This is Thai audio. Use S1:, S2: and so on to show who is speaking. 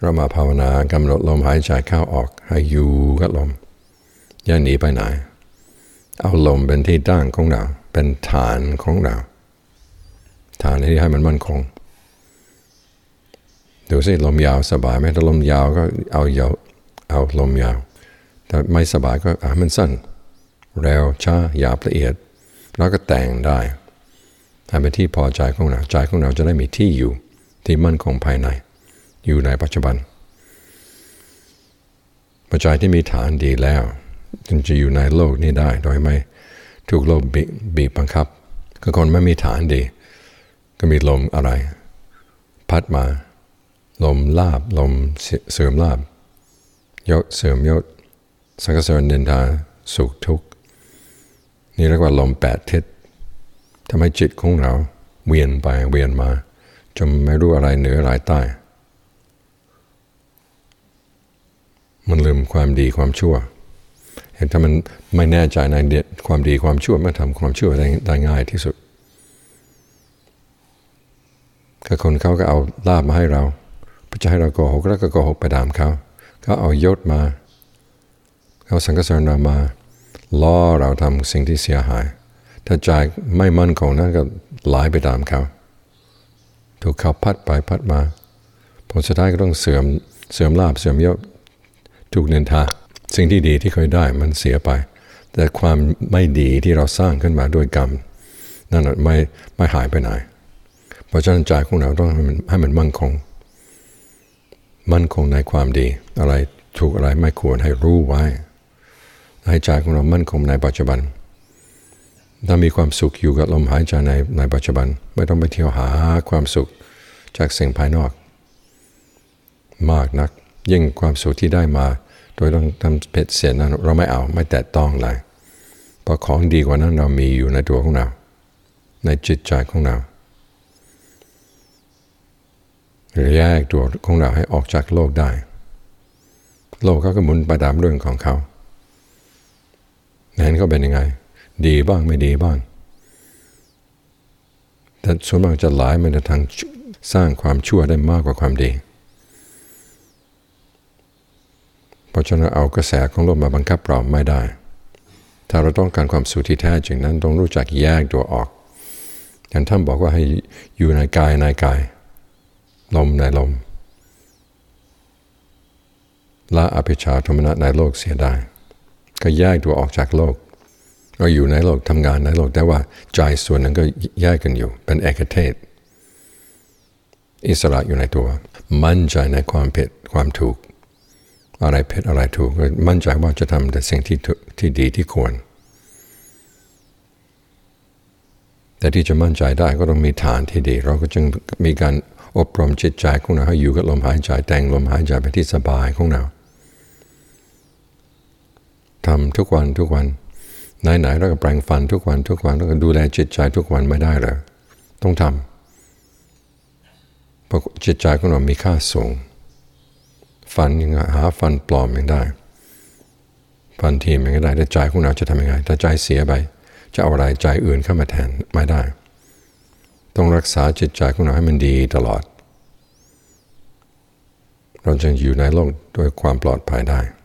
S1: เรามาภาวนากำหนดลมหายใจเข้าออกให้อยู่กับลมอย่าหนีไปไหนเอาลมเป็นที่ตั้งของเราเป็นฐานของเราฐานที่ให้มันมั่นคงดูสิลมยาวสบายไหมถ้าลมยาวก็เอาลมยาวถ้าไม่สบายก็มันสั้นเร็วช้าหยาบละเอียดแล้วก็แต่งได้ให้เป็นที่พอใจของเราใจของเราจะได้มีที่อยู่ที่มั่นคงภายในอยู่ในปัจจุบันปัจจัยที่มีฐานดีแล้วจึงจะอยู่ในโลกนี้ได้โดยไม่ถูกโลกบีบบังคับก็คนไม่มีฐานดีก็มีลมอะไรพัดมาลมลาบลมเสื่อมลาบยศเสื่อมยศสังกสรนินทาสุขทุกข์นี่เรียกว่าลมแปดทิศทำให้จิตของเราเวียนไปเวียนมาจนไม่รู้อะไรเหนืออะไรใต้มันลืมความดีความชั่วเห็นถ้ามันไม่แน่ใจในความดีความชั่วมันทำความชั่วได้ง่ายที่สุดก็คนเขาก็เอาลาภมาให้เราเพื่อจะให้เราโกหกแล้วก็โกหกไปตามเขาเอายศมาเขาสังกสรเรามาล่อเราทำสิ่งที่เสียหายถ้าใจไม่มั่นคงนั้นก็ไหลไปตามเขาถูกเขาพัดไปพัดมาผลสุดท้ายก็ต้องเสื่อมลาภเสื่อมยศถูกนินทาสิ่งที่ดีที่เคยได้มันเสียไปแต่ความไม่ดีที่เราสร้างขึ้นมาด้วยกรรมนั่นไม่หายไปไหนเพราะฉะนั้นใจของเราต้องให้มันมั่นคงในความดีอะไรถูกอะไรไม่ควรให้รู้ไว้ให้ใจของเรามั่นคงในปัจจุบันถ้ามีความสุขอยู่กับลมหายใจในปัจจุบันไม่ต้องไปเที่ยวหาความสุขจากสิ่งภายนอกมากนักยิ่งความสุขที่ได้มาโดยต้องทำเพชรเสียนั้นเราไม่แตะต้องเลยเพราะของดีกว่านั้นเรามีอยู่ในตัวของเราในจิตใจของเราแยกตัวของเราให้ออกจากโลกได้โลกเขาก็หมุนไปตามเรื่องของเขานั้นเขาเป็นยังไงดีบ้างไม่ดีบ้างแต่ส่วนมากจะหลายมันจะทางสร้างความชั่วได้มากกว่าความดีเพราะฉะนั้นเอากระแสของโลกมาบังคับเราไม่ได้ถ้าเราต้องการความสุขที่แท้จริงนั้นต้องรู้จักแยกตัวออกอย่างท่านบอกว่าให้อยู่ในกายในกายลมในลมละอภิชฌาโทมนัสในโลกเสียได้ก็แยกตัวออกจากโลกเราอยู่ในโลกทำงานในโลกแต่ว่าใจส่วนนั้นก็แยกกันอยู่เป็นเอกเทศอิสระอยู่ในตัวมั่นใจในความผิดความถูกอะไรผิดอะไรถูกก็มั่นใจว่าจะทำแต่สิ่งที่ดีที่ควรแต่ที่จะมั่นใจได้ก็ต้องมีฐานที่ดีเราก็จึงมีการอบรมจิตใจของเราให้อยู่กับลมหายใจแต่งลมหายใจไปที่สบายของเราทำทุกวันไหนๆแล้วก็แปรงฟันทุกวันแล้วก็ดูแลจิตใจทุกวันไม่ได้เลยต้องทำเพราะจิตใจของเรามีค่าสูงฟันยังหาฟันปลอมยังได้ฟันทีมยังได้แต่ใจของเราจะทำยังไงถ้าใจเสียไปจะเอาอะไรใจอื่นเข้ามาแทนไม่ได้ต้องรักษาจิตใจของเราให้มันดีตลอดเราจะอยู่ในโลกโดยความปลอดภัยได้